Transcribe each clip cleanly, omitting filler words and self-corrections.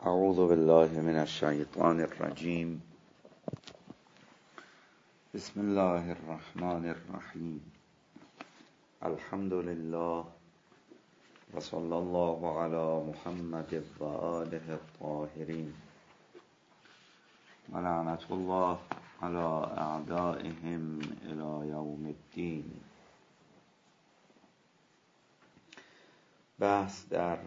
اعوذ بالله من الشیطان الرجیم. بسم الله الرحمن الرحیم. الحمد لله و صلی الله علی محمد و آله الطاهرین و لعنت الله علی اعدائهم الی یوم الدین. بحث در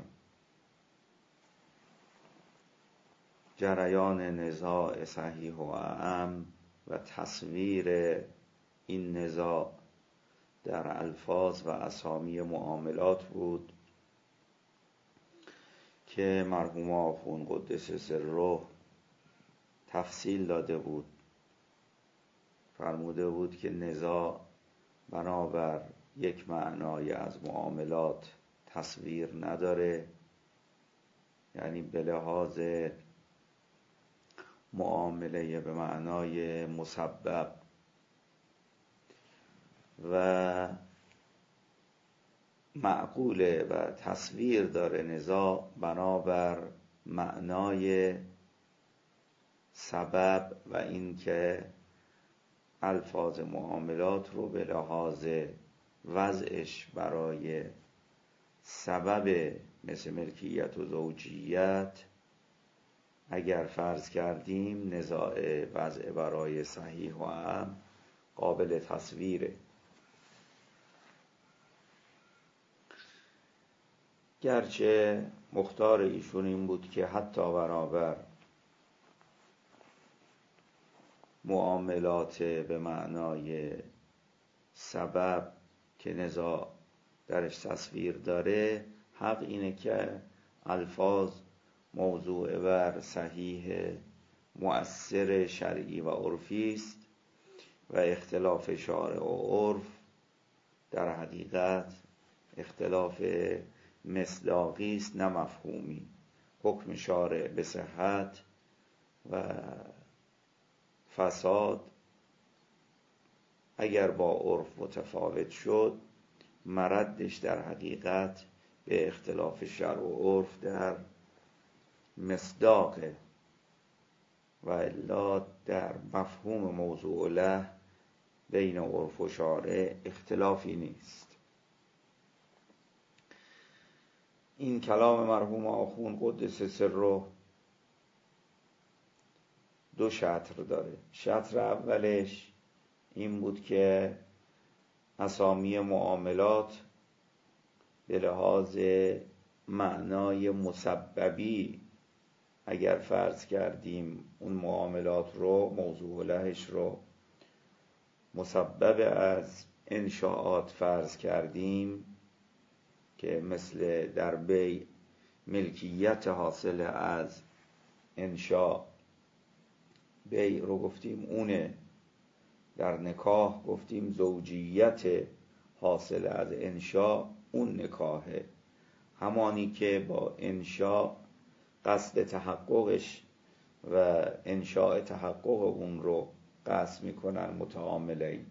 جریان نزاع صحیح و اعم و تصویر این نزاع در الفاظ و اسامی معاملات بود که مرحوم آخوند قدس سره تفصیل داده بود. فرموده بود که نزاع بنابر یک معنای از معاملات تصویر نداره، یعنی به لحاظ معامله به معنای مسبب و معقوله و تصویر داره نزاع بنابر معنای سبب و اینکه الفاظ معاملات رو به لحاظ وضعش برای سبب مثل ملکیت و زوجیت اگر فرض کردیم نزاع وضع برای صحیح و اعم قابل تصویره. گرچه مختار ایشون این بود که حتی برابر معاملات به معنای سبب که نزاع درش تصویر داره، حق اینه که الفاظ موضوع بر صحیح مؤثر شرعی و عرفی است و اختلاف شارع و عرف در حقیقت اختلاف مصداقی است نه مفهومی. حکم شارع به صحت و فساد اگر با عرف متفاوت شد، مردش در حقیقت به اختلاف شرع و عرف در مصداقه و الا در مفهوم موضوع له بین عرف و شارع اختلافی نیست. این کلام مرحوم آخوند قدس سره دو شطر داره. شطر اولش این بود که اسامی معاملات به لحاظ معنای مسببی اگر فرض کردیم اون معاملات رو موضوع لهش رو مسبب از انشاءات فرض کردیم که مثل در بیع ملکیت حاصل از انشاء بیع رو گفتیم اونه، در نکاح گفتیم زوجیت حاصل از انشاء اون نکاحه، همانی که با انشاء قصد تحققش و انشاء تحقق اون رو قصد میکنن متعاملین.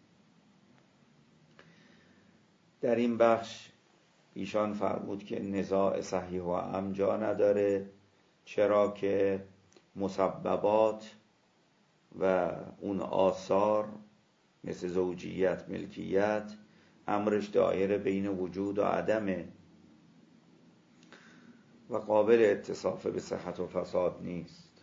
در این بخش ایشان فرمود که نزاع صحیح و اعم جا نداره، چرا که مسببات و اون آثار مثل زوجیت ملکیت امرش دایره بین وجود و عدمه و قابل اتصاف به صحت و فساد نیست،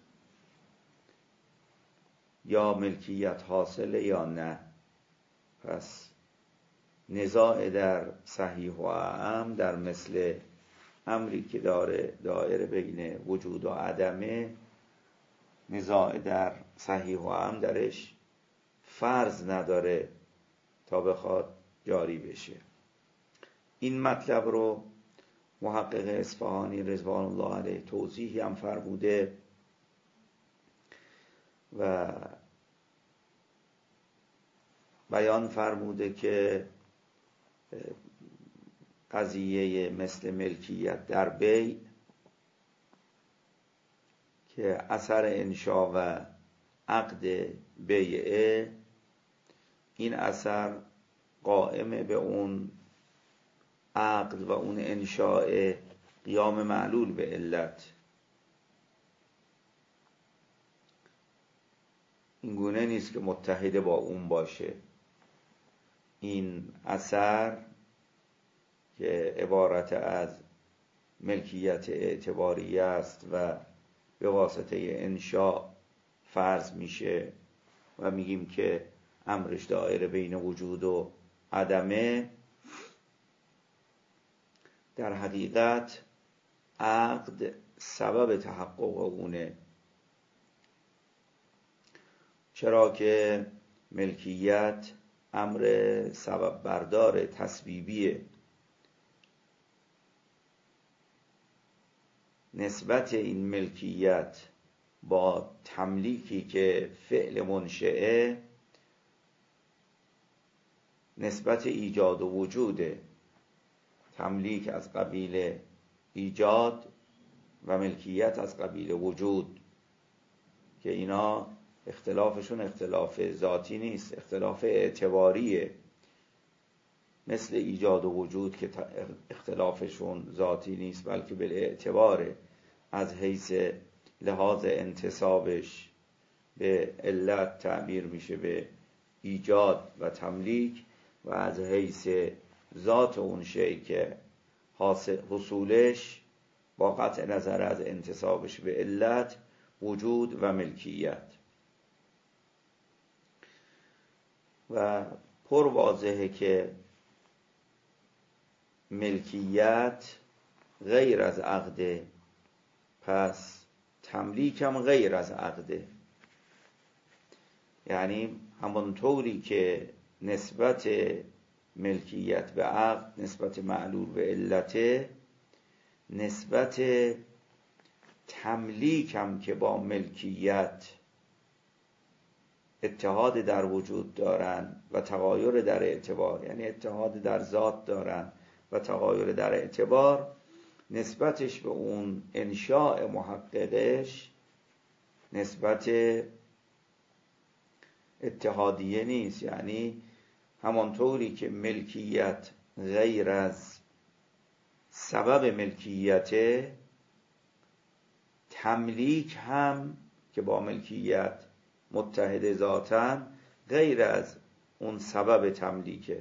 یا ملکیت حاصله یا نه. پس نزاع در صحیح و اعم در مثل امری که دایره بین وجود و عدمه، نزاع در صحیح و اعم درش فرض نداره تا بخواد جاری بشه. این مطلب رو محقق اصفهانی رضوان الله علیه توضیحی هم فرموده و بیان فرموده که قضیه مثل ملکیت در بیع که اثر انشاء و عقد بیعه، این اثر قائم به اون عقد و اون انشاء قیام معلول به علت این گونه نیست که متحد با اون باشه. این اثر که عبارت از ملکیت اعتباری است و به واسطه انشاء فرض میشه و میگیم که امرش دائره بین وجود و عدمه، در حقیقت عقد سبب تحقق اونه، چرا که ملکیت امر سبب بردار تسبیبیه. نسبت این ملکیت با تملیکی که فعل منشئه نسبت ایجاد و وجوده. تملیک از قبیل ایجاد و ملکیت از قبیل وجود، که اینا اختلافشون اختلاف ذاتی نیست، اختلاف اعتباریه. مثل ایجاد و وجود که اختلافشون ذاتی نیست بلکه بالاعتباره، از حیث لحاظ انتسابش به علت تعبیر میشه به ایجاد و تملیک، و از حیث ذات اون شیء که حصولش با قطع نظر از انتسابش به علت وجود و ملکیت. و پر واضحه که ملکیت غیر از عقده، پس تملیک هم غیر از عقده. یعنی همونطوری که نسبت ملکیت به عقد نسبت معلول به علته، نسبت تملیک هم که با ملکیت اتحاد در وجود دارن و تغایر در اعتبار، یعنی اتحاد در ذات دارن و تغایر در اعتبار، نسبتش به اون انشاء محققش نسبت اتحادیه نیست. یعنی همانطوری که ملکیت غیر از سبب ملکیت، تملیک هم که با ملکیت متحد ذاتن غیر از اون سبب تملیکه.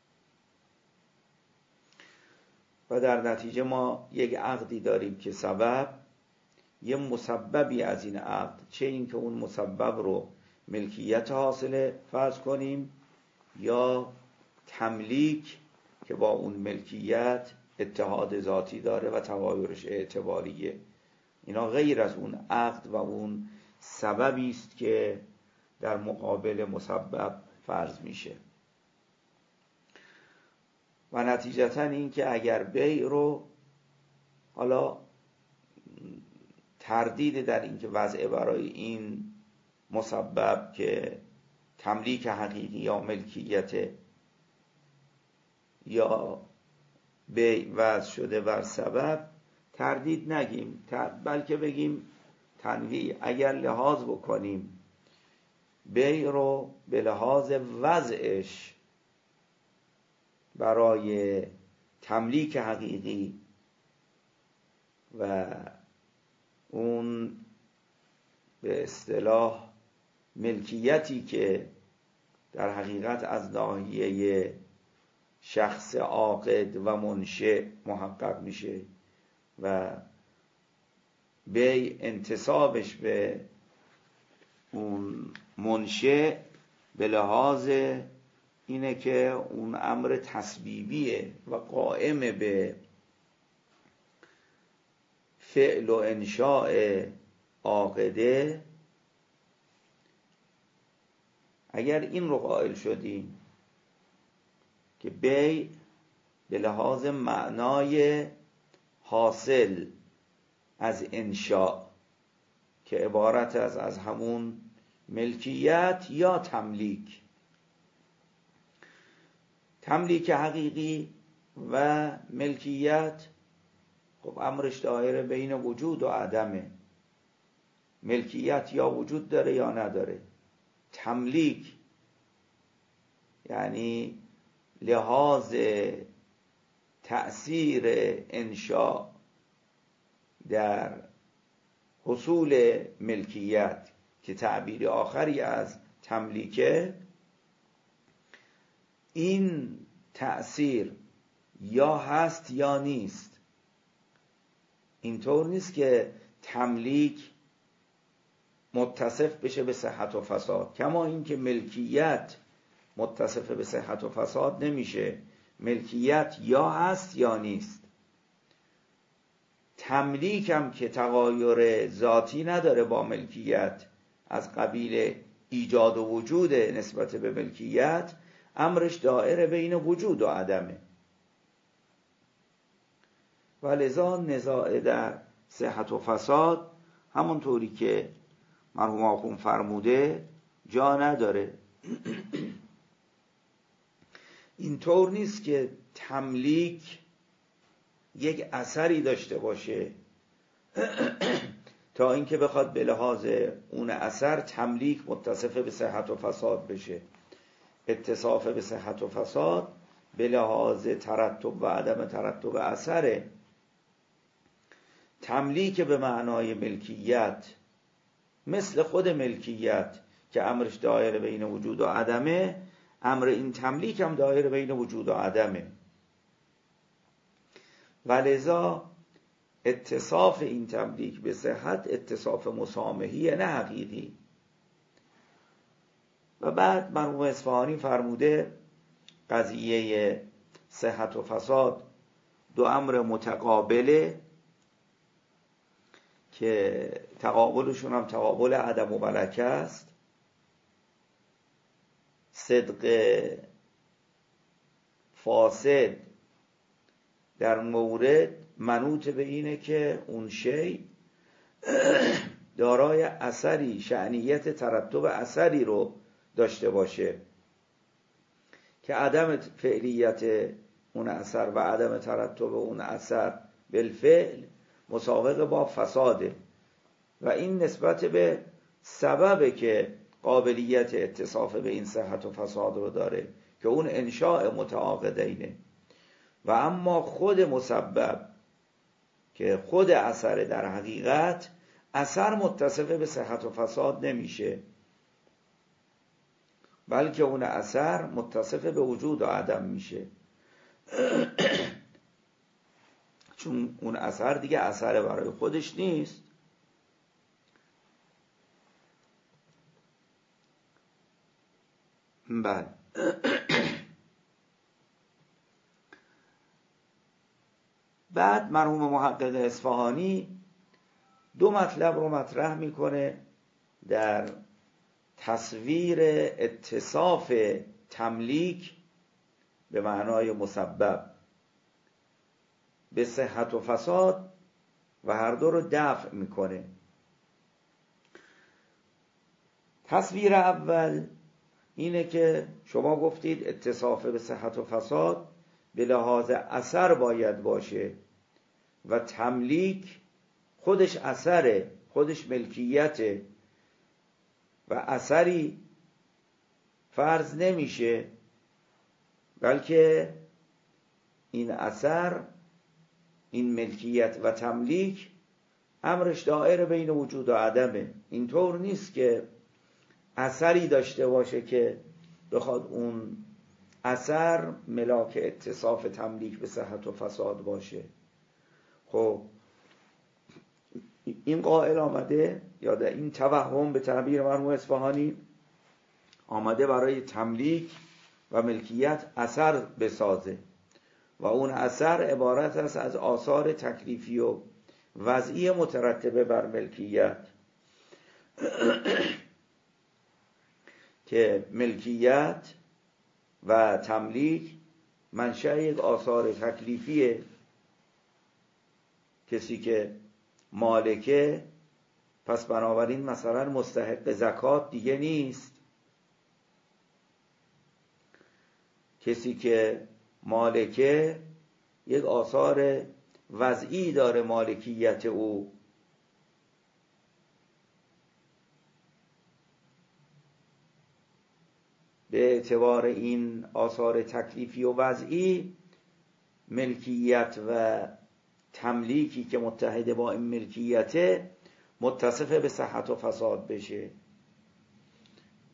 و در نتیجه ما یک عقدی داریم که سبب، یه مسببی از این عقد، چه این که اون مسبب رو ملکیت حاصله فرض کنیم، یا تملیک که با اون ملکیت اتحاد ذاتی داره و تغایرش اعتباریه. اینا غیر از اون عقد و اون سببی است که در مقابل مسبب فرض میشه. و نتیجتا این که اگر بیع رو، حالا تردید در این که وضع برای این مسبب که تملیک حقیقی یا ملکیت یا بیع وضع شده بر سبب، تردید نگیم، بلکه بگیم تنویع. اگر لحاظ بکنیم بیع رو به لحاظ وضعش برای تملیک حقیقی و اون به اصطلاح ملکیتی که در حقیقت از ناحیه شخص عاقد و منشئ محقق میشه و بیع انتسابش به اون منشئ به لحاظ اینه که اون امر تسبیبیه و قائم به فعل و انشاء عاقده. اگر این رو قائل شدیم که بیع به لحاظ معنای حاصل از انشاء که عبارت از همون ملکیت یا تملیک حقیقی و ملکیت، خب امرش دایره بین وجود و عدمه. ملکیت یا وجود داره یا نداره. تملیک یعنی لحاظ تأثیر انشاء در حصول ملکیت که تعبیر آخری از تملیکه، این تأثیر یا هست یا نیست. اینطور نیست که تملیک متصف بشه به صحت و فساد، کما اینکه ملکیت متصف به صحت و فساد نمیشه. ملکیت یا هست یا نیست. تملیک هم که تغایر ذاتی نداره با ملکیت، از قبیل ایجاد و وجود نسبت به ملکیت، امرش دائره بین وجود و عدمه. و لذا نزاع در صحت و فساد همونطوری که مرحوم آخوند فرموده جا نداره. اینطور نیست که تملیک یک اثری داشته باشه تا اینکه بخواد به لحاظ اون اثر تملیک متصف به صحت و فساد بشه. اتصاف به صحت و فساد به لحاظ ترتب و عدم ترتب اثره. تملیک به معنای ملکیت مثل خود ملکیت که امرش دایره بین وجود و عدمه، امر این تملیک هم دایره بین وجود و عدمه. ولذا اتصاف این تملیک به صحت اتصاف مسامحی نه حقیقی. و بعد مرحوم اصفهانی فرموده قضیه صحت و فساد دو امر متقابله که تقابلشون هم تقابل عدم و ملکه است. صدق فاسد در مورد منوط به اینه که اون شی دارای اثری، شأنیت ترتب اثری رو داشته باشه که عدم فعلیت اون اثر و عدم ترتب اون اثر بالفعل مساوق با فساده. و این نسبت به سببه که قابلیت اتصاف به این صحت و فساد رو داره که اون انشاء متعاقدینه. و اما خود مسبب که خود اثر در حقیقت اثر متصف به صحت و فساد نمیشه، بلکه اون اثر متصف به وجود و عدم میشه چون اون اثر دیگه اثر برای خودش نیست. بله. بعد مرحوم محقق اصفهانی دو مطلب رو مطرح میکنه در تصویر اتصاف تملیک به معنای مسبب به صحت و فساد و هر دو رو دفع میکنه. تصویر اول اینه که شما گفتید اتصاف به صحت و فساد به لحاظ اثر باید باشه و تملیک خودش اثره، خودش ملکیته و اثری فرض نمیشه، بلکه این اثر، این ملکیت و تملیک امرش دائره بین وجود و عدمه. اینطور نیست که اثری داشته باشه که بخواد اون اثر ملاک اتصاف تملیک به صحت و فساد باشه. خب این قائل آمده یا در این توهم به تعبیر مرحوم اصفهانی آمده برای تملیک و ملکیت اثر بسازه و اون اثر عبارت است از آثار تکلیفی و وضعی مترتبه بر ملکیت که ملکیت و تملیک منشأ یک آثار تکلیفیه. کسی که مالکه پس بنابراین مثلا مستحق زکات دیگه نیست. کسی که مالکه یک آثار وضعی داره مالکیت او. به اعتبار این آثار تکلیفی و وضعی ملکیت و تملیکی که متحد با این ملکیته متصف به صحت و فساد بشه.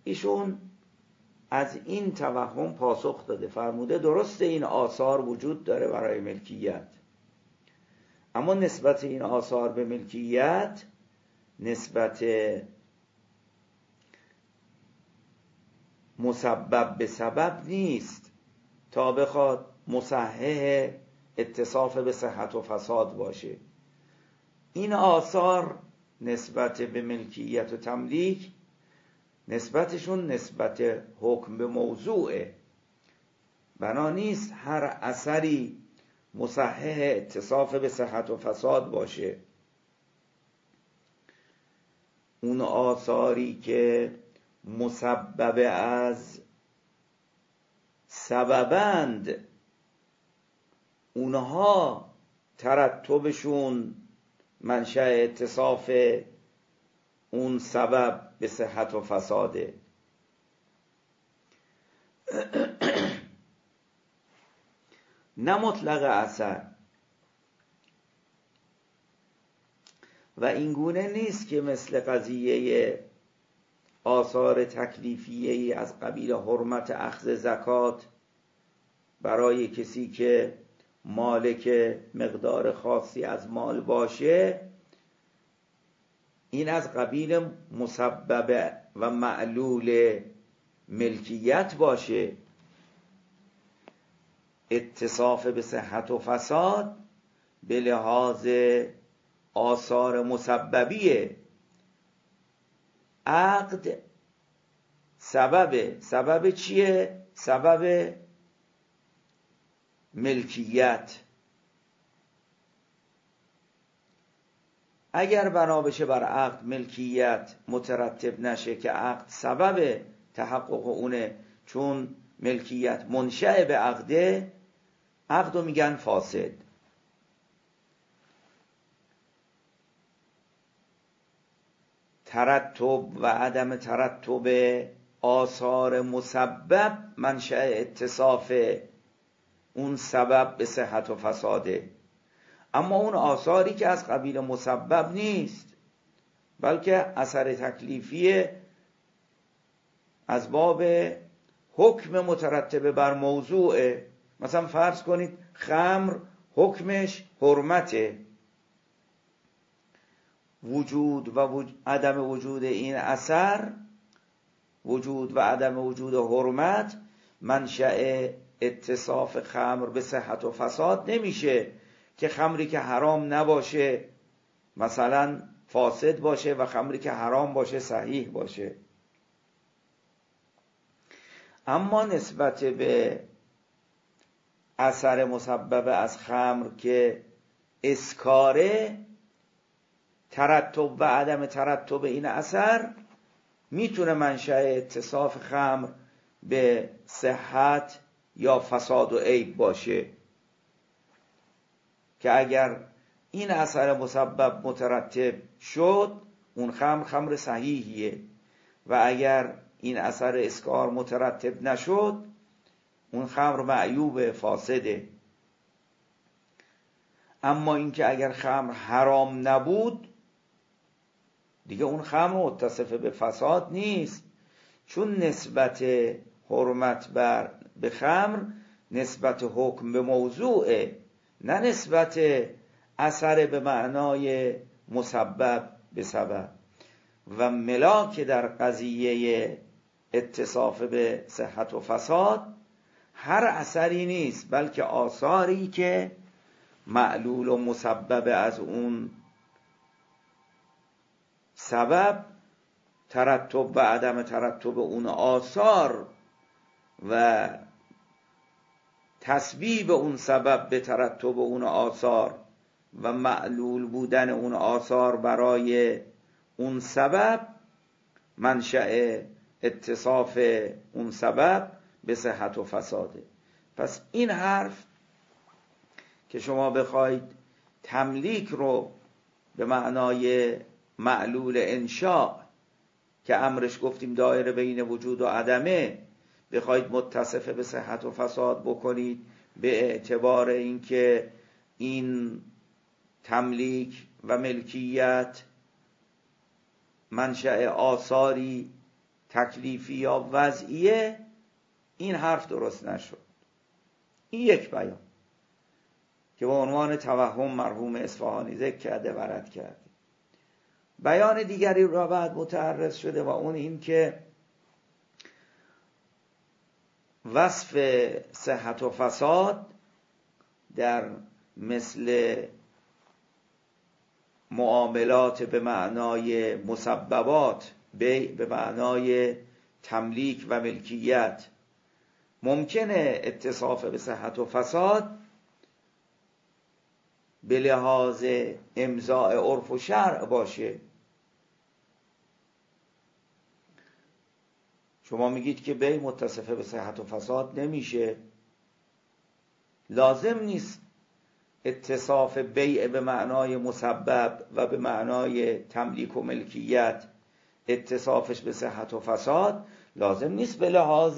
ایشون از این توهم پاسخ داده، فرموده درسته این آثار وجود داره برای ملکیت، اما نسبت این آثار به ملکیت نسبت مسبب به سبب نیست تا بخواد مصحح اتصاف به صحت و فساد باشه. این آثار نسبت به ملکیت و تملیک نسبتشون نسبت حکم به موضوعه، بنا نیست هر اثری مصحح اتصاف به صحت و فساد باشه. اون آثاری که مسبب از سببند اونها ترتبشون منشأ اتصاف اون سبب به صحت و فساده. نه مطلق اثر. و این گونه نیست که مثل قضیه آثار تکلیفیه‌ای از قبیل حرمت اخذ زکات برای کسی که مالک مقدار خاصی از مال باشه، این از قبیل مسبب و معلول ملکیت باشه. اتصاف به صحت و فساد به لحاظ آثار مسببیه. عقد سبب چیه؟ سبب ملکیت. اگر بنا بشه بر عقد ملکیت مترتب نشه که عقد سبب تحقق اونه، چون ملکیت منشأ به عقده، عقدو میگن فاسد. ترتب و عدم ترتب آثار مسبب منشأ اتصاف اون سبب به صحت و فساده. اما اون آثاری که از قبیل مسبب نیست بلکه اثر تکلیفیه، از باب حکم مترتب بر موضوعه. مثلا فرض کنید خمر حکمش حرمته، وجود و عدم وجود این اثر، وجود و عدم وجود حرمت منشأ اتصاف خمر به صحت و فساد نمیشه که خمری که حرام نباشه مثلا فاسد باشه و خمری که حرام باشه صحیح باشه. اما نسبت به اثر مسبب از خمر که اسکاره، ترتب و عدم ترتب این اثر میتونه منشأ اتصاف خمر به صحت یا فساد و عیب باشه، که اگر این اثر مسبب مترتب شد اون خمر صحیحیه، و اگر این اثر اسکار مترتب نشد اون خمر معیوب فاسده. اما اینکه اگر خمر حرام نبود دیگه اون خمر متصف به فساد نیست، چون نسبت حرمت به خمر نسبت حکم به موضوعه، نه نسبت اثر به معنای مسبب به سبب. و ملاک در قضیه اتصاف به صحت و فساد هر اثری نیست بلکه آثاری که معلول و مسبب از اون سبب، ترتب و عدم ترتب اون آثار و تسبیب اون سبب به ترتب اون آثار و معلول بودن اون آثار برای اون سبب منشأ اتصاف اون سبب به صحت و فساده. پس این حرف که شما بخواید تملیک رو به معنای معلول انشاء که امرش گفتیم دایره بین وجود و عدمه بخواید متصف به صحت و فساد بکنید، به اعتبار اینکه این تملیک و ملکیت منشأ آثاری تکلیفی یا وضعیه، این حرف درست نشد. این یک بیان که به عنوان توهم مرحوم اصفهانی ذکر کرده و رد کرده. بیان دیگری را بعد متعرض شده و اون این که وصف صحت و فساد در مثل معاملات به معنای مسببات، به معنای تملیک و ملکیت، ممکنه اتصاف به صحت و فساد به لحاظ امضاء عرف و شرع باشه. شما میگید که بیع متصفه به صحت و فساد نمیشه، لازم نیست اتصاف بیع به معنای مسبب و به معنای تملیک و ملکیت اتصافش به صحت و فساد لازم نیست به لحاظ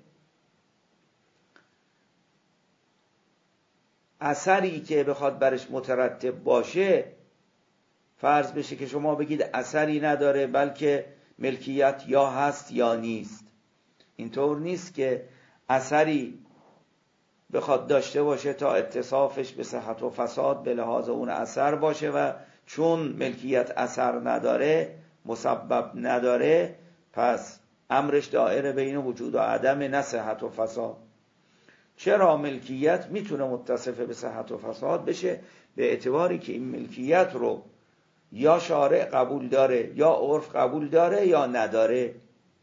اثری که بخواد برش مترتب باشه فرض بشه که شما بگید اثری نداره بلکه ملکیت یا هست یا نیست. اینطور نیست که اثری بخواد داشته باشه تا اتصافش به صحت و فساد به لحاظ اون اثر باشه و چون ملکیت اثر نداره، مسبب نداره، پس امرش دائره بین وجود و عدم، نه صحت و فساد. چرا ملکیت میتونه متصف به صحت و فساد بشه؟ به اعتباری که این ملکیت رو یا شارع قبول داره یا عرف قبول داره یا نداره.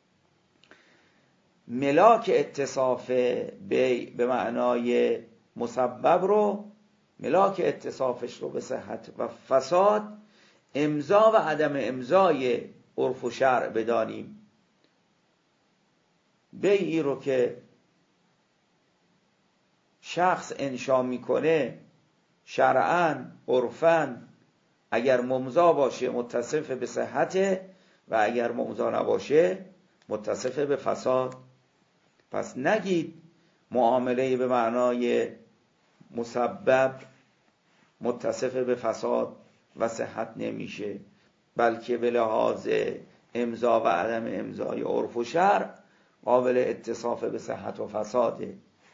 ملاک اتصاف به معنای مسبب رو، ملاک اتصافش رو به صحت و فساد، امضا و عدم امضای عرف و شرع بدانیم. بیعی رو که شخص انشا میکنه شرعاً عرفاً اگر ممضا باشه متصف به صحته و اگر ممضا نباشه متصف به فساد. پس نگید معامله به معنای مسبب متصف به فساد و صحت نمیشه، بلکه به لحاظ امضا و عدم امضای عرف و شرع قابل اتصاف به صحت و فساده.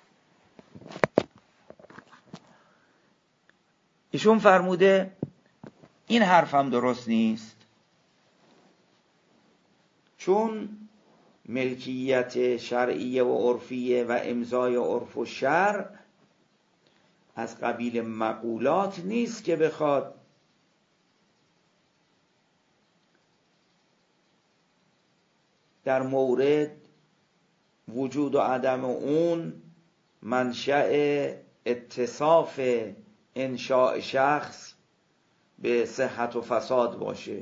ایشون فرموده این حرفم درست نیست، چون ملکیت شرعیه و عرفیه و امضای عرف و شرع از قبیل مقولات نیست که بخواد در مورد وجود و عدم اون منشأ اتصاف انشاء شخص به صحت و فساد باشه،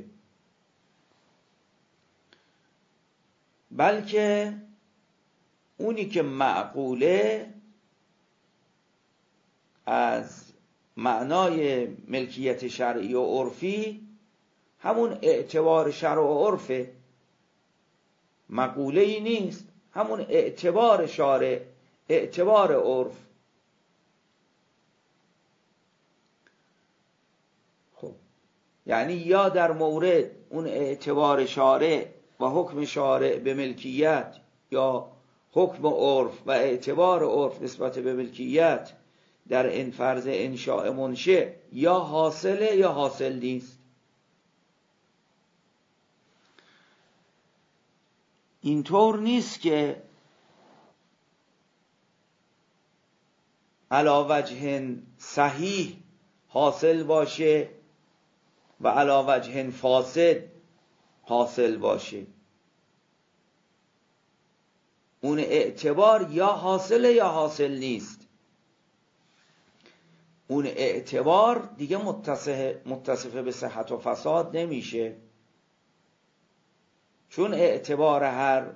بلکه اونی که معقوله از معنای ملکیت شرعی و عرفی همون اعتبار شرع و عرفه، مقوله ای نیست، همون اعتبار شارع، اعتبار عرف. خب یعنی یا در مورد اون اعتبار شارع و حکم شارع به ملکیت یا حکم عرف و اعتبار عرف نسبت به ملکیت در این فرض انشاء منشأ یا حاصله یا حاصل نیست. اینطور نیست که علی وجه صحیح حاصل باشه و علی وجه فاسد حاصل باشه. اون اعتبار یا حاصله یا حاصل نیست. اون اعتبار دیگه متصف به صحت و فساد نمیشه، چون اعتبار هر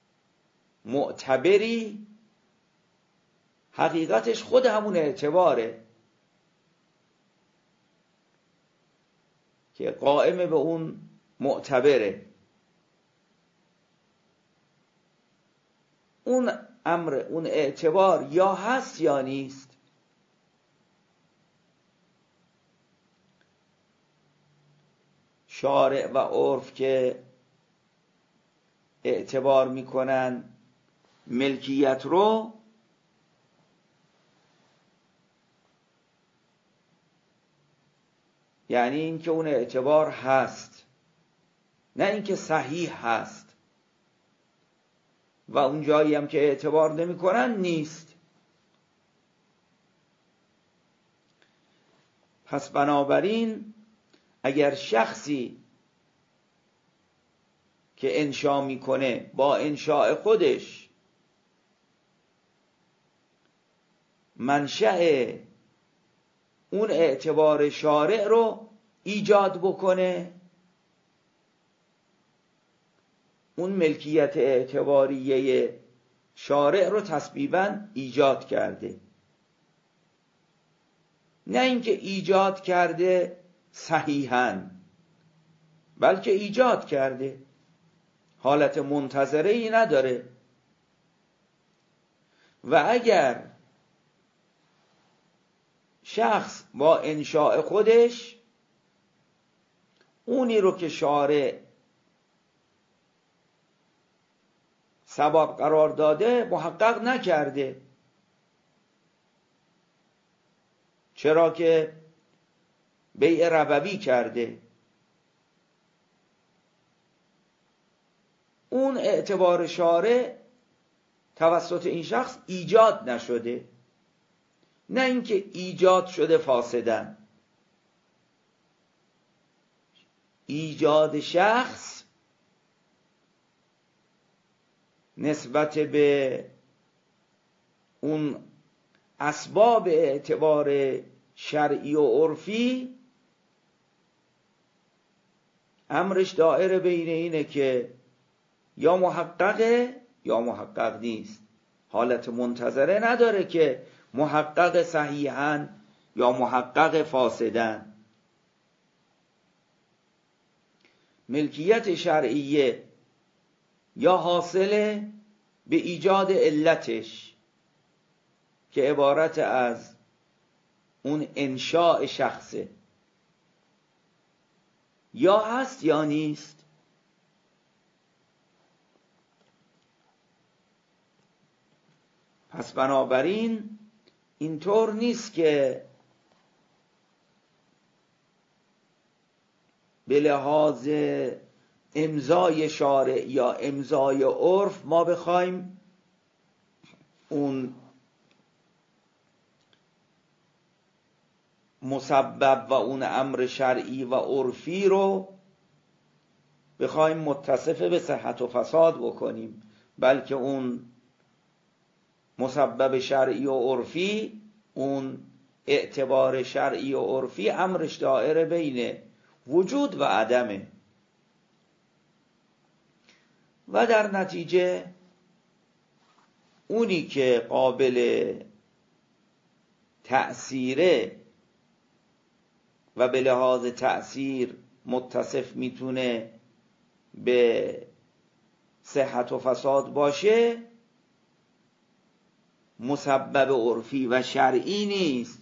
معتبری حقیقتش خود همون اعتباره که قائم به اون معتبره. اون امر، اون اعتبار یا هست یا نیست. شارع و عرف که اعتبار میکنن ملکیت رو، یعنی اینکه اون اعتبار هست، نه اینکه صحیح هست، و اون جایی هم که اعتبار نمیکنن نیست. پس بنابراین اگر شخصی که انشا میکنه با انشاء خودش منشأ اون اعتبار شارع رو ایجاد بکنه، اون ملکیت اعتباریه شارع رو تسبیباً ایجاد کرده. نه اینکه ایجاد کرده صحیحاً، بلکه ایجاد کرده، حالت منتظره ای نداره. و اگر شخص با انشاء خودش اونی رو که شارع سبب قرار داده محقق نکرده، چرا که بیع ربوی کرده، اون اعتبار شارع توسط این شخص ایجاد نشده، نه اینکه ایجاد شده فاسدن. ایجاد شخص نسبت به اون اسباب اعتبار شرعی و عرفی امرش دائره بین اینه که یا محققه یا محقق نیست، حالت منتظره نداره که محقق صحیحاً یا محقق فاسدن. ملکیت شرعیه یا حاصله به ایجاد علتش که عبارت از اون انشاء شخصه، یا هست یا نیست. پس بنابراین اینطور نیست که به لحاظ امضای شارع یا امضای عرف ما بخوایم اون مسبب و اون امر شرعی و عرفی رو بخوایم متصف به صحت و فساد بکنیم، بلکه اون مسبب شرعی و عرفی، اون اعتبار شرعی و عرفی امرش دائره بین وجود و عدمه، و در نتیجه اونی که قابل تأثیره و به لحاظ تأثیر متصف میتونه به صحت و فساد باشه مسبب عرفی و شرعی نیست،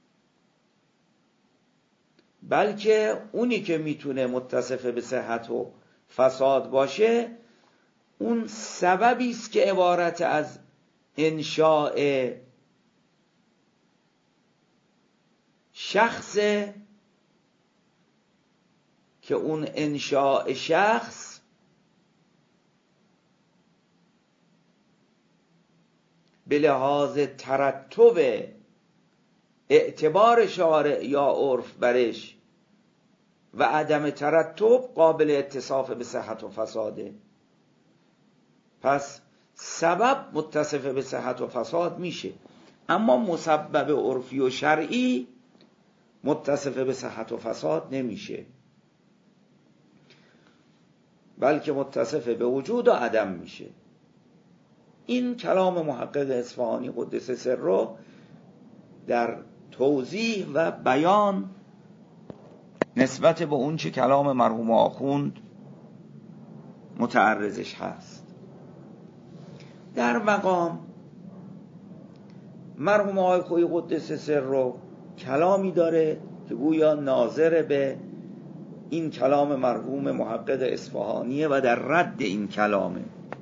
بلکه اونی که میتونه متصف به صحت و فساد باشه اون سببی است که عبارت از انشاء شخص، که اون انشاء شخص به لحاظ ترتب اعتبار شارع یا عرف برش و عدم ترتب قابل اتصاف به صحت و فساده. پس سبب متصف به صحت و فساد میشه، اما مسبب عرفی و شرعی متصف به صحت و فساد نمیشه، بلکه متصف به وجود و عدم میشه. این کلام محقق اصفهانی قدس سره در توضیح و بیان نسبت به اون چه کلام مرحوم آخوند متعرضش هست. در مقام مرحوم آقای خویی قدس سره کلامی داره که گویا ناظر به این کلام مرحوم محقق اصفهانیه و در رد این کلامه.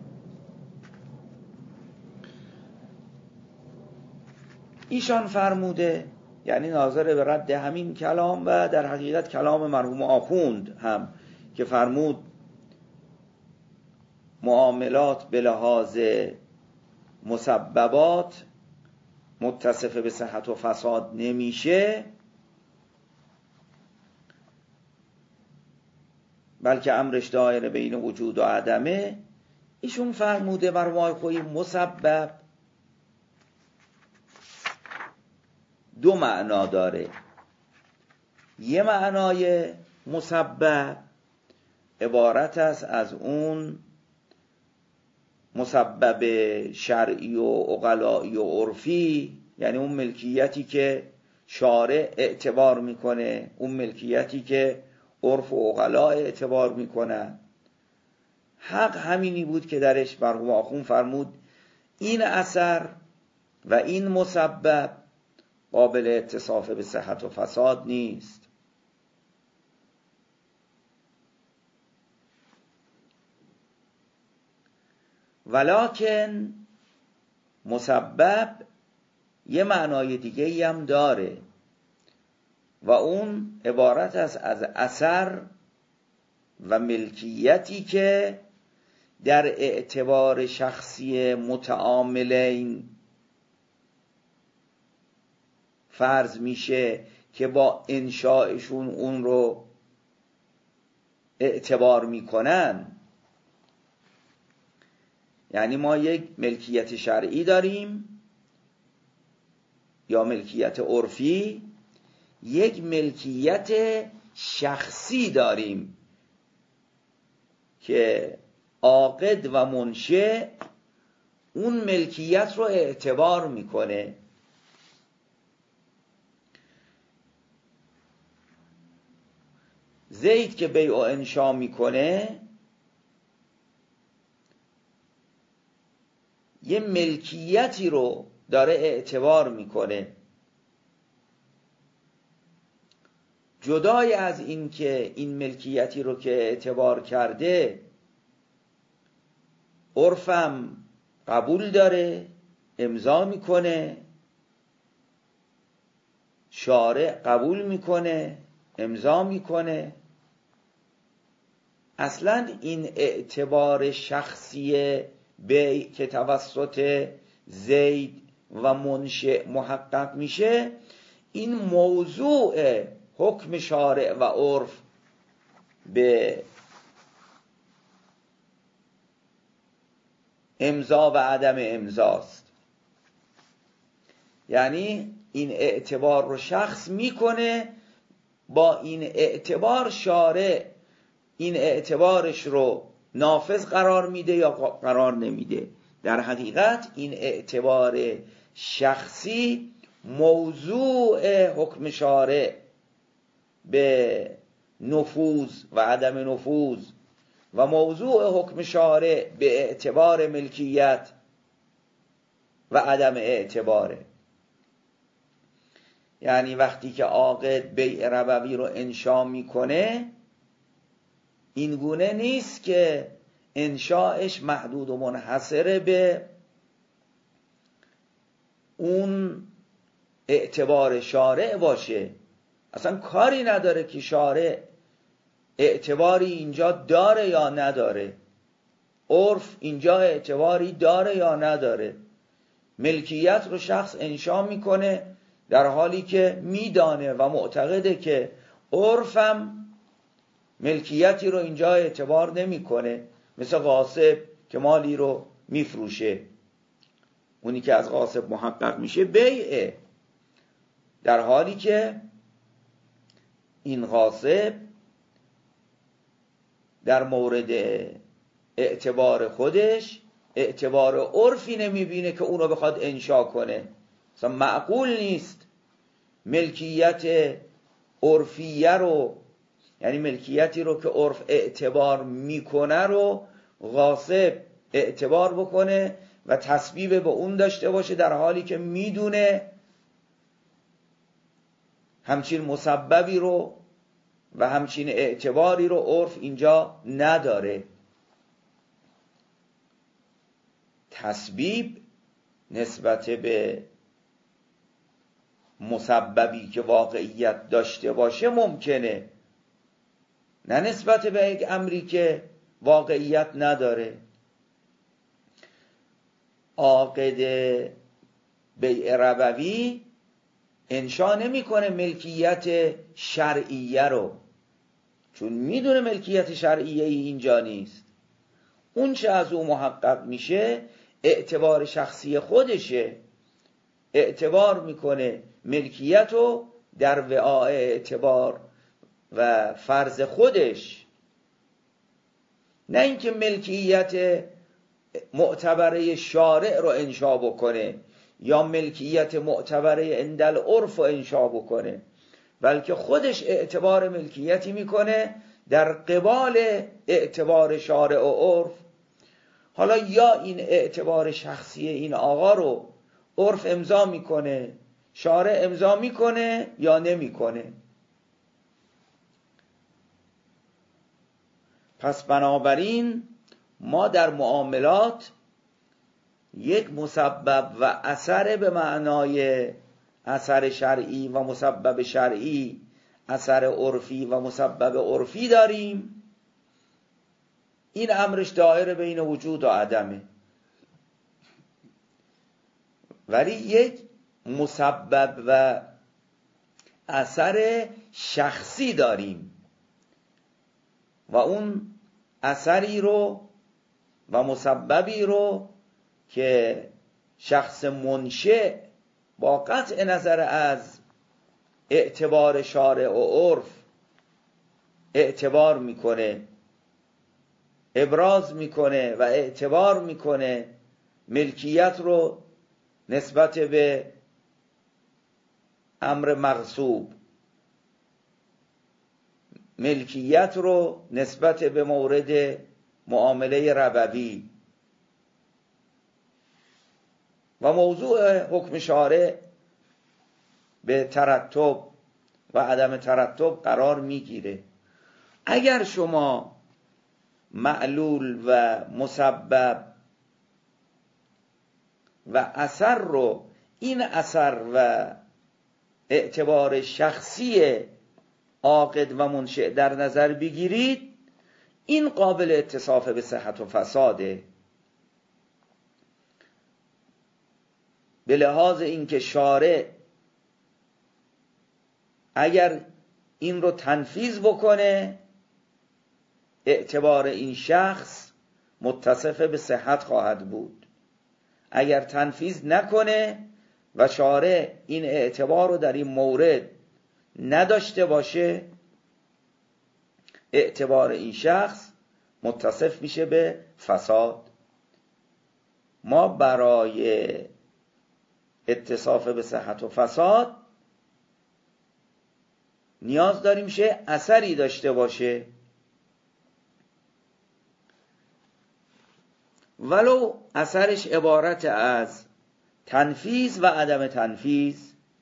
ایشان فرموده، یعنی ناظر به رد همین کلام و در حقیقت کلام مرحوم آخوند هم که فرمود معاملات به لحاظ مسببات متصف به صحت و فساد نمیشه، بلکه امرش دایره بین وجود و عدمه. ایشون فرموده مرحوم آخوندی مسبب دو معنا داره. یه معنای مسبب عبارت است از اون مسبب شرعی و عقلائی و عرفی، یعنی اون ملکیتی که شارع اعتبار میکنه، اون ملکیتی که عرف و عقلا اعتبار میکنن. حق همینی بود که درش مرحوم آخوند فرمود این اثر و این مسبب قابل اتصاف به صحت و فساد نیست. ولکن مسبب یه معنای دیگه هم داره و اون عبارت است از اثر و ملکیتی که در اعتبار شخصی متعاملین فرض میشه که با انشائشون اون رو اعتبار میکنن. یعنی ما یک ملکیت شرعی داریم یا ملکیت عرفی، یک ملکیت شخصی داریم که عاقد و منشئ اون ملکیت رو اعتبار میکنه. زید که بیع و انشا میکنه یه ملکیتی رو داره اعتبار میکنه، جدای از این که این ملکیتی رو که اعتبار کرده عرفم قبول داره، امضا میکنه، شارع قبول میکنه، امضا میکنه. اصلا این اعتبار شخصی بیع که توسط زید و منشئ محقق میشه، این موضوع حکم شارع و عرف به امضا و عدم امضاست. یعنی این اعتبار رو شخص میکنه، با این اعتبار شارع این اعتبارش رو نافذ قرار میده یا قرار نمیده. در حقیقت این اعتبار شخصی موضوع حکم شارع به نفوذ و عدم نفوذ و موضوع حکم شارع به اعتبار ملکیت و عدم اعتباره. یعنی وقتی که عاقد بیع ربوی رو انشا میکنه، این گونه نیست که انشاش محدود و منحصر به اون اعتبار شارع باشه. اصلا کاری نداره که شارع اعتباری اینجا داره یا نداره، عرف اینجا اعتباری داره یا نداره. ملکیت رو شخص انشا میکنه در حالی که میدانه و معتقده که عرفم ملکیتی رو اینجا اعتبار نمیکنه. مثل غاصب که مالی رو میفروشه، اونی که از غاصب محقق میشه بیعه، در حالی که این غاصب در مورد اعتبار خودش اعتبار عرفی نمیبینه که اونو بخواد انشا کنه. مثلا معقول نیست ملکیت عرفیه رو، یعنی ملکیتی رو که عرف اعتبار میکنه رو غاصب اعتبار بکنه و تسبیب به اون داشته باشه، در حالی که میدونه همچین مسببی رو و همچین اعتباری رو عرف اینجا نداره. تسبیب نسبت به مسببی که واقعیت داشته باشه ممکنه، نه نسبت به یک امری که واقعیت نداره. عاقد بیع ربوی انشا نمیکنه ملکیت شرعیه رو، چون میدونه ملکیت شرعیه اینجا نیست. اون چه از او محقق میشه اعتبار شخصی خودشه، اعتبار میکنه ملکیت رو در وعاء اعتبار و فرض خودش، نه اینکه ملکیت معتبره شارع رو انشا بکنه یا ملکیت معتبره عندل عرف رو انشا بکنه، بلکه خودش اعتبار ملکیتی میکنه در قبال اعتبار شارع و عرف. حالا یا این اعتبار شخصی این آقا رو عرف امضا میکنه، شارع امضا میکنه یا نمیکنه. پس بنابراین ما در معاملات یک مسبب و اثر به معنای اثر شرعی و مسبب شرعی، اثر عرفی و مسبب عرفی داریم. این امرش دایره بین وجود و عدمه. ولی یک مسبب و اثر شخصی داریم و اون اثری رو و مسببی رو که شخص منشأ با قطع نظر از اعتبار شارع و عرف اعتبار میکنه، ابراز میکنه و اعتبار میکنه ملکیت رو نسبت به امر مغصوب، ملکیت رو نسبت به مورد معامله ربوی. و موضوع حکم شارع به ترتب و عدم ترتب قرار میگیره. اگر شما معلول و مسبب و اثر رو، این اثر و اعتبار شخصی عاقد و منشأ در نظر بگیرید، این قابل اتصاف به صحت و فساده، به لحاظ اینکه شارع اگر این رو تنفیذ بکنه اعتبار این شخص متصف به صحت خواهد بود، اگر تنفیذ نکنه و شارع این اعتبار رو در این مورد نداشته باشه اعتبار این شخص متصف میشه به فساد. ما برای اتصاف به صحت و فساد نیاز داریم شه اثری داشته باشه، ولو اثرش عبارت از تنفیذ و عدم تنفیذ.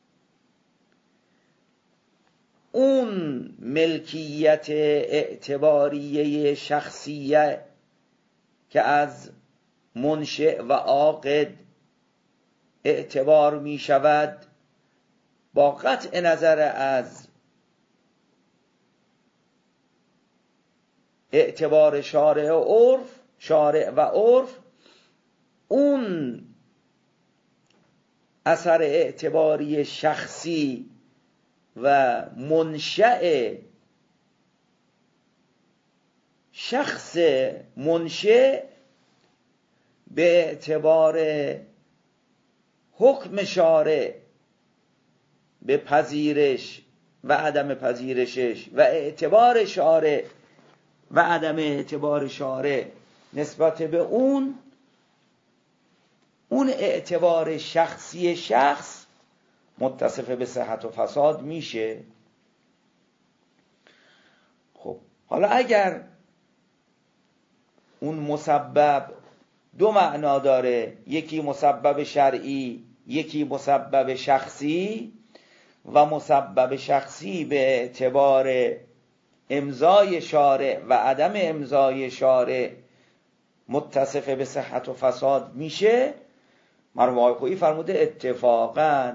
اون ملکیت اعتباریه شخصیه که از منشأ و عاقد اعتبار می شود با قطع نظر از اعتبار شارع و عرف، اون اثر اعتباری شخصی و منشأ شخص منشأ به اعتبار حکم شارع به پذیرش و عدم پذیرشش و اعتبار شارع و عدم اعتبار شارع نسبت به اون اعتبار شخصی شخص متصف به صحت و فساد میشه. خب حالا اگر اون مسبب دو معنا داره، یکی مسبب شرعی یکی مسبب شخصی، و مسبب شخصی به اعتبار امضای شارع و عدم امضای شارع متصف به صحت و فساد میشه، مرحوم آقای خویی فرموده اتفاقاً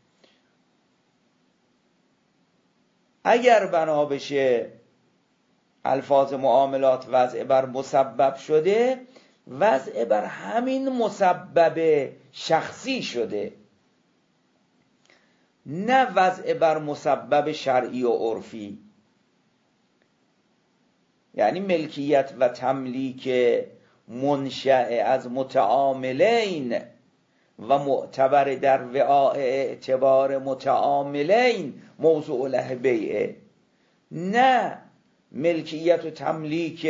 اگر بنا بشه الفاظ معاملات وضع بر مسبب شده، وضع بر همین مسبب شخصی شده، نه وضع بر مسبب شرعی و عرفی. یعنی ملکیت و تملیک منشأ از متعاملین و معتبر در وعاء اعتبار متعاملین موضوع له بیعه، نه ملکیت و تملیک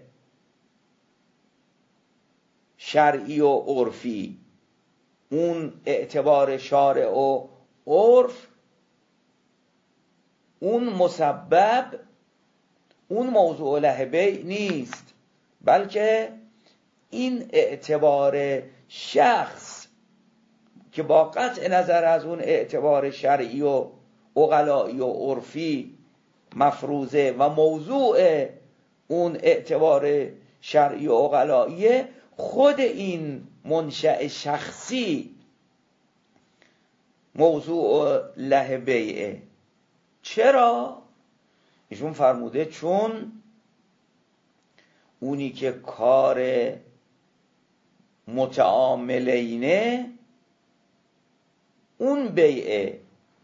شرعی و عرفی. اون اعتبار شارع و عرف، اون مسبب، اون موضوع له بیع نیست، بلکه این اعتبار شخص که با قطع نظر از اون اعتبار شرعی و عقلائی و عرفی مفروضه و موضوع اون اعتبار شرعی و عقلائی، خود این منشأ شخصی موضوع له بیعه. چرا؟ ایشون فرموده چون اونی که کار متعاملینه اون بیعه،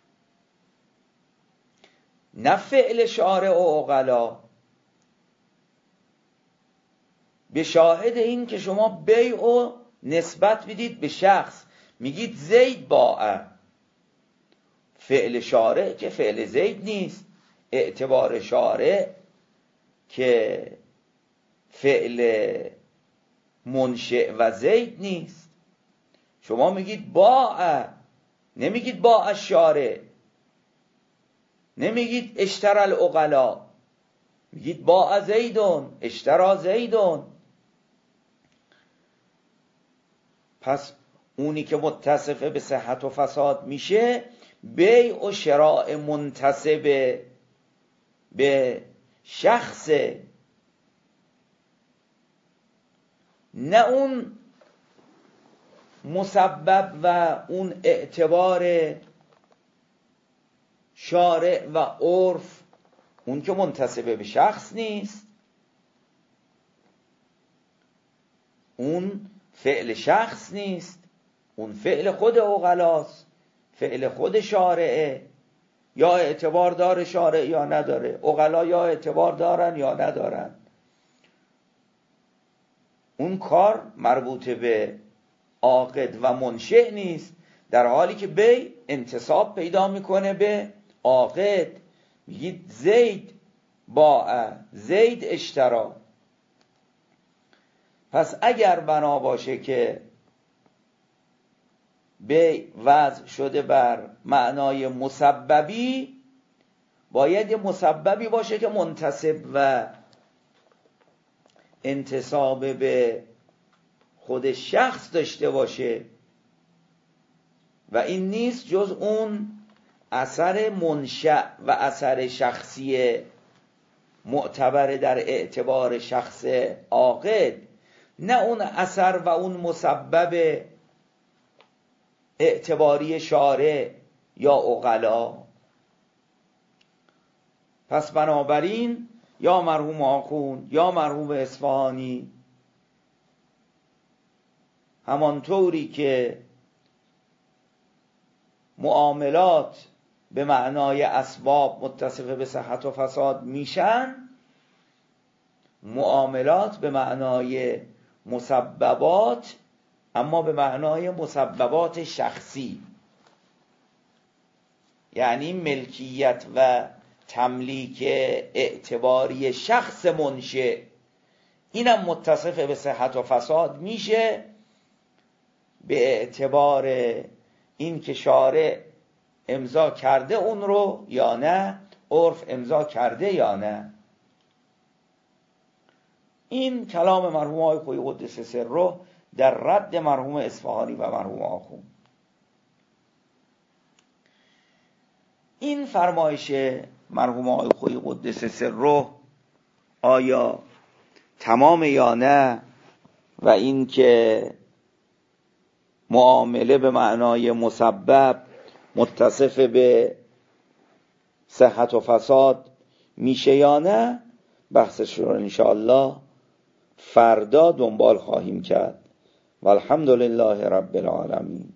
نه فعل شارع و عقلا. به شاهد این که شما بیع و نسبت بدید به شخص، میگید زید باع، فعل شارع که فعل زید نیست، اعتبار شارع که فعل منشئ و زید نیست. شما میگید باع، نمیگید باع الشارع، نمیگید اشترى العقلا، میگید باع زیدون، اشترى زیدون. پس اونی که متصف به صحت و فساد میشه بیع و شراء منتسب به شخص، نه اون مسبب و اون اعتبار شارع و عرف، اون که منتسب به شخص نیست، اون فعل شخص نیست، اون فعل خود عقلاست، فعل خود شارعه. یا اعتبار داره شارع یا نداره، عقلا یا اعتبار دارن یا ندارن. اون کار مربوط به عاقد و منشئ نیست، در حالی که بیع انتساب پیدا میکنه به عاقد. میگید زید باع، زید اشترا. پس اگر بنا باشه که بیع وضع شده بر معنای مسببی، باید یه مسببی باشه که منتسب و انتساب به خود شخص داشته باشه، و این نیست جز اون اثر منشأ و اثر شخصی معتبر در اعتبار شخص عاقد، نه اون اثر و اون مسبب اعتباری شارع یا عقلا. پس بنابراین یا مرحوم آخوند یا مرحوم اصفهانی، همانطوری که معاملات به معنای اسباب متصف به صحت و فساد میشن، معاملات به معنای مسببات، اما به معنای مسببات شخصی، یعنی ملکیت و تملیک اعتباری شخص منشئ، اینم متصف به صحت و فساد میشه به اعتبار این که شارع امضا کرده اون رو یا نه، عرف امضا کرده یا نه. این کلام مرحوم آقای خویی قدس سره در رد مرحوم اصفهانی و مرحوم آخوند. این فرمایش مرحوم آقای خویی قدس سره آیا تمام یا نه، و این که معامله به معنای مسبب متصف به صحت و فساد میشه یا نه، بحثش رو انشاءالله فردا دنبال خواهیم کرد. والحمدلله رب العالمین.